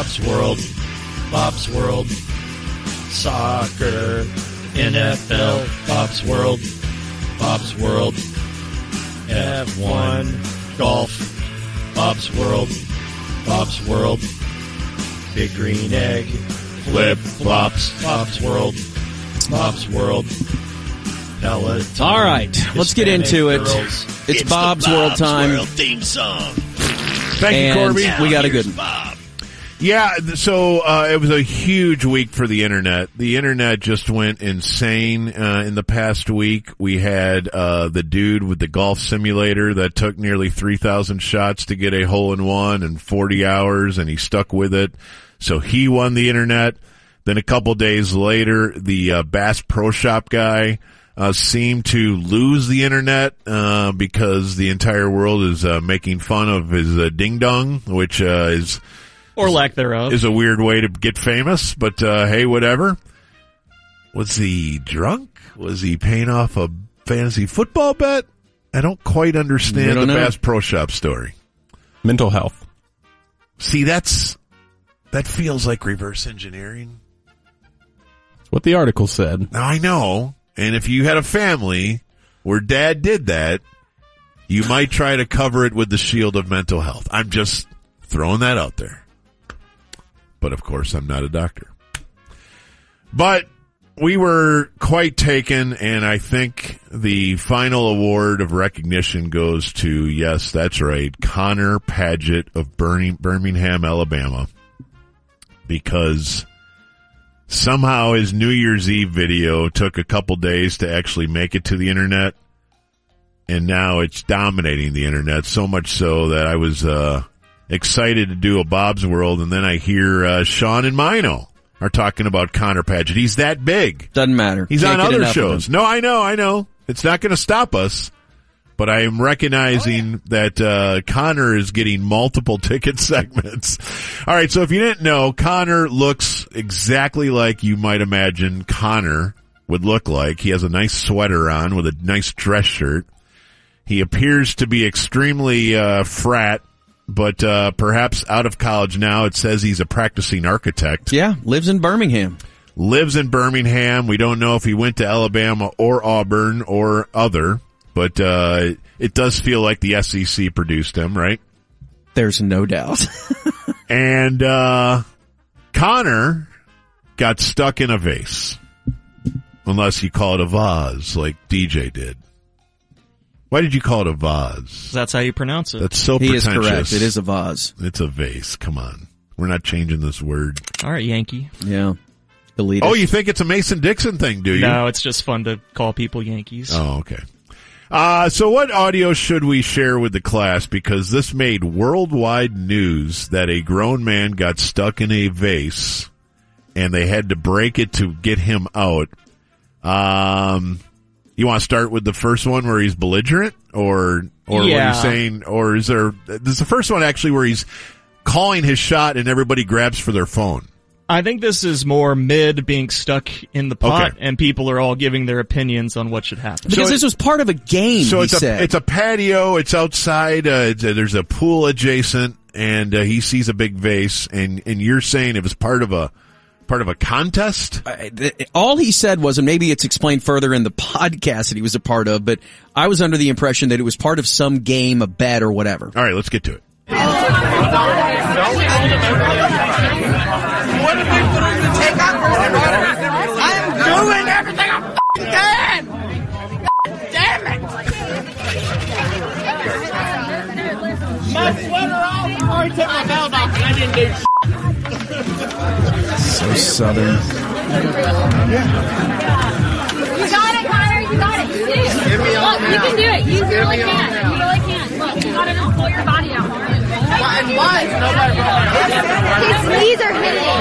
Bob's World. Bob's World. Soccer. NFL. Bob's World. Bob's World. F1. Golf. Bob's World. Bob's World. Big Green Egg. Flip Flops. Bob's World. Bob's World. Peloton. All right, let's get into it. It's Bob's World time. World theme song. Thank you, Corby. We got a good one. Bob. Yeah, so it was a huge week for the internet. The internet just went insane in the past week. We had the dude with the golf simulator that took nearly 3,000 shots to get a hole-in-one in 40 hours, and he stuck with it. So he won the internet. Then a couple days later, the Bass Pro Shop guy seemed to lose the internet because the entire world is making fun of his ding-dong, which is... Or lack thereof. Is a weird way to get famous, but hey, whatever. Was he drunk? Was he paying off a fantasy football bet? I don't quite understand the Bass Pro Shop story. Mental health. See, that feels like reverse engineering. That's what the article said. Now, I know, and if you had a family where dad did that, you might try to cover it with the shield of mental health. I'm just throwing that out there. But, of course, I'm not a doctor. But we were quite taken, and I think the final award of recognition goes to, yes, that's right, Connor Padgett of Birmingham, Alabama. Because somehow his New Year's Eve video took a couple days to actually make it to the internet. And now it's dominating the internet, so much so that I was... excited to do a Bob's World, and then I hear Sean and Mino are talking about Connor Padgett. He's that big. Doesn't matter. He's on other shows. No, I know. It's not going to stop us, but I am recognizing that Connor is getting multiple ticket segments. All right, so if you didn't know, Connor looks exactly like you might imagine Connor would look like. He has a nice sweater on with a nice dress shirt. He appears to be extremely frat, but perhaps out of college now. It says he's a practicing architect. Yeah, lives in Birmingham. We don't know if he went to Alabama or Auburn or other, but it does feel like the SEC produced him, right? There's no doubt. And Connor got stuck in a vase, unless you call it a vase like DJ did. Why did you call it a vase? That's how you pronounce it. That's so He pretentious. is correct. It is a vase. It's a vase. Come on. We're not changing this word. All right, Yankee. Yeah. Delete it. Oh, you think it's a Mason-Dixon thing, do you? No, it's just fun to call people Yankees. Oh, okay. So what audio should we share with the class? Because this made worldwide news that a grown man got stuck in a vase, and they had to break it to get him out. You want to start with the first one where he's belligerent, or what are you saying? Or is the first one actually where he's calling his shot and everybody grabs for their phone? I think this is more mid being stuck in the pot, and people are all giving their opinions on what should happen. Because this was part of a game, so it's a patio, it's outside, there's a pool adjacent, and he sees a big vase, and you're saying it was part of a contest? All he said was, and maybe it's explained further in the podcast that he was a part of, but I was under the impression that it was part of some game, a bet, or whatever. All right, let's get to it. What did we take out? I am doing everything I can! Damn it! My sweater off! I already took my belt off and I didn't do So southern. You got it, Connor. You got it. You do. Look, you can do it. You really can. You really can. Look, you got to pull your body out. Why is nobody His knees are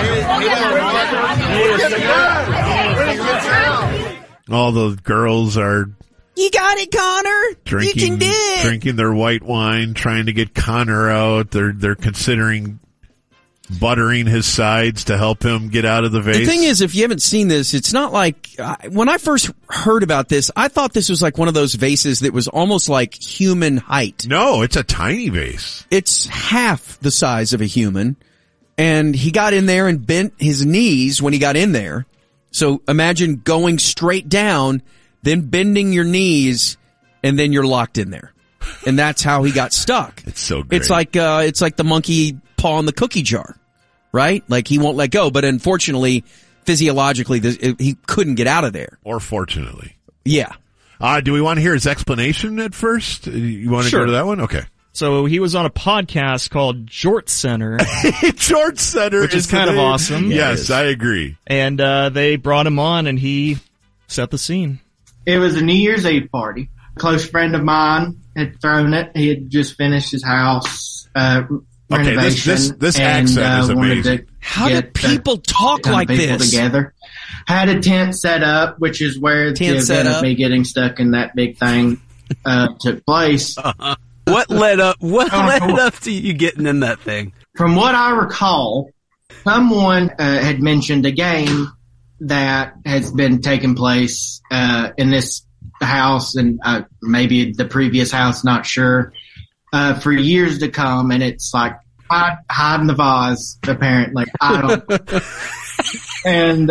hitting. All the girls are... You got it, Connor. You can do it. Drinking their white wine, trying to get Connor out. They're considering buttering his sides to help him get out of the vase. The thing is, if you haven't seen this, it's not like when I first heard about this, I thought this was like one of those vases that was almost like human height. No, it's a tiny vase. It's half the size of a human. and he got in there and bent his knees when he got in there. So imagine going straight down, then bending your knees, and then you're locked in there. And that's how he got stuck. It's so great. It's like the monkey paw in the cookie jar, right? Like he won't let go, but unfortunately, physiologically, he couldn't get out of there. Or fortunately. Yeah. Do we want to hear his explanation at first? You want to go to that one? Okay. So he was on a podcast called Jort Center. Jort Center. Which is kind of awesome. Yes, I agree. And they brought him on, and he set the scene. It was a New Year's Eve party. A close friend of mine had thrown it. He had just finished his house renovation. This accent is amazing. How do people talk like people this? Together. Had a tent set up, which is where the event of me getting stuck in that big thing took place. What led up to you getting in that thing? From what I recall, someone had mentioned a game that has been taking place in this house and maybe the previous house, not sure, for years to come, and it's like hide in the vase, apparently. I don't. And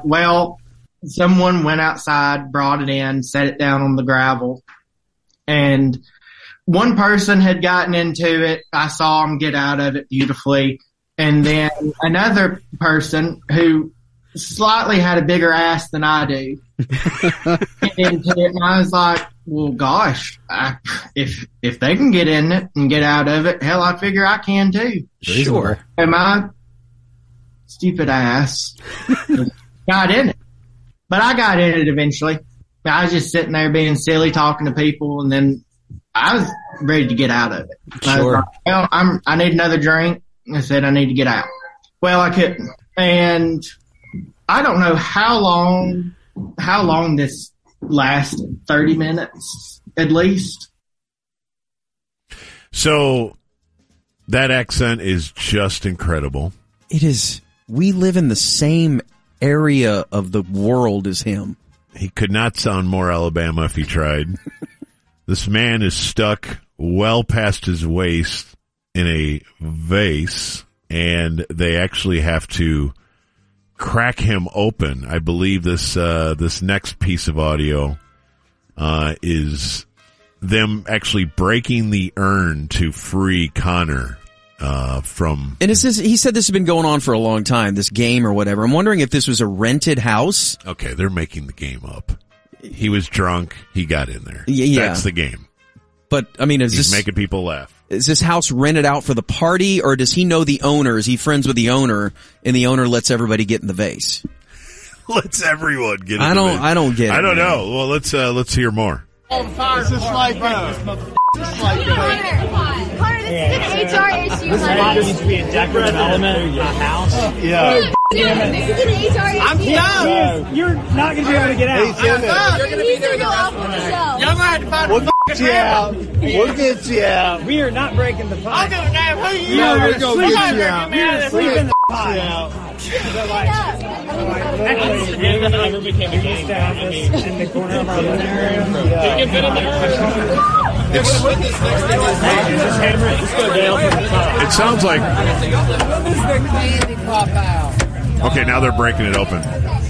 someone went outside, brought it in, set it down on the gravel, and one person had gotten into it. I saw him get out of it beautifully. And then another person who slightly had a bigger ass than I do get into it. And I was like, well, gosh, if they can get in it and get out of it, hell, I figure I can too. Sure. And my stupid ass got in it. But I got in it eventually. I was just sitting there being silly, talking to people, and then I was ready to get out of it. Sure. I was like, I need another drink. I said, I need to get out. Well, I couldn't. And I don't know how long this lasted. 30 minutes at least. So that accent is just incredible. It is. We live in the same area of the world as him. He could not sound more Alabama if he tried. This man is stuck well past his waist in a vase, and they actually have to crack him open. I believe this next piece of audio is them actually breaking the urn to free Connor from. And he said this has been going on for a long time, this game or whatever. I'm wondering if this was a rented house. Okay, they're making the game up. He was drunk. He got in there. Yeah. That's the game. But, I mean, He's making people laugh. Is this house rented out for the party, or does he know the owner? Is he friends with the owner, and the owner lets everybody get in the vase? Lets everyone get in the vase. I don't get it. I don't know. Well, let's hear more. It's just like Connor, this is an HR issue. This needs to be a decorative element of your house. Yeah. This is an HR issue. I'm done. You're not going to be able to get out. You're going to be there. Go off on the show. Y'all gonna have to find a fucking out. We'll get you out. We are not breaking the I'll pipe. give a damn who you No, are. we're gonna Somebody get you better out. get me out of this. Sleep in the Get you out. Actually, never became a game. In the corner of our living room. You can fit in there. It sounds like. Okay, now they're breaking it open.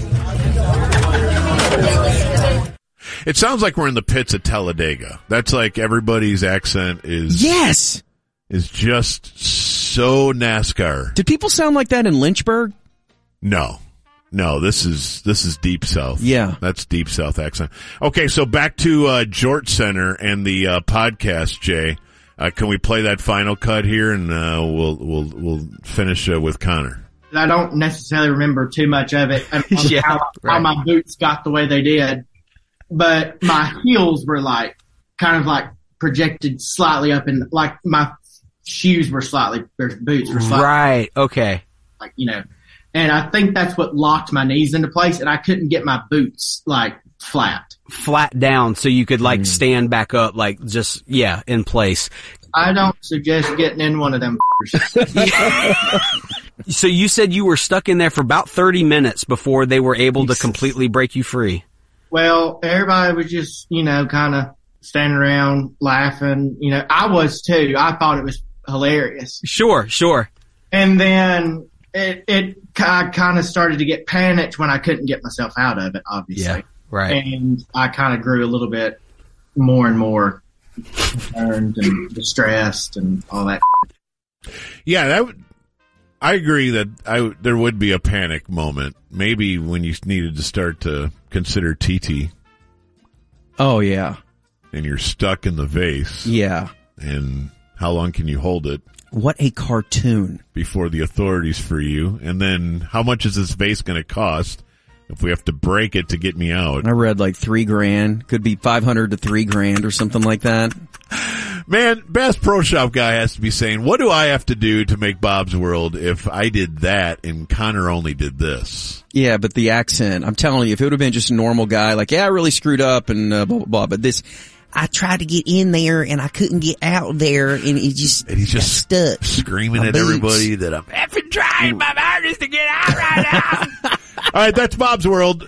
It sounds like we're in the pits at Talladega. That's like everybody's accent is. Yes. Is just so NASCAR. Did people sound like that in Lynchburg? No, this is Deep South. Yeah. That's Deep South accent. Okay, so back to Jort Center and the podcast, Jay. Can we play that final cut here, and we'll finish with Connor. I don't necessarily remember too much of it. How my boots got the way they did, but my heels were kind of projected slightly up, and like my shoes were slately, or boots were slightly. Right. Okay. And I think that's what locked my knees into place, and I couldn't get my boots flat down so you could stand back up, in place. I don't suggest getting in one of them. So you said you were stuck in there for about 30 minutes before they were able to completely break you free. Well, everybody was just, kind of standing around laughing. I was too. I thought it was hilarious. Sure. And then I kind of started to get panicked when I couldn't get myself out of it, obviously. Yeah, right. And I kind of grew a little bit more and more concerned and distressed and all that. Yeah, I agree that there would be a panic moment. Maybe when you needed to start to consider TT. Oh, yeah. And you're stuck in the vase. Yeah. And how long can you hold it? What a cartoon. Before the authorities free you. And then how much is this vase going to cost if we have to break it to get me out? I read like $3,000. Could be $500 to $3,000 or something like that. Man, Bass Pro Shop guy has to be saying, what do I have to do to make Bob's World if I did that and Connor only did this? Yeah, but the accent, I'm telling you, if it would have been just a normal guy, like, yeah, I really screwed up and blah, blah, blah, but this, I tried to get in there and I couldn't get out there and he's just stuck. Screaming at everybody that I'm effing trying my hardest to get out right now. All right, that's Bob's World.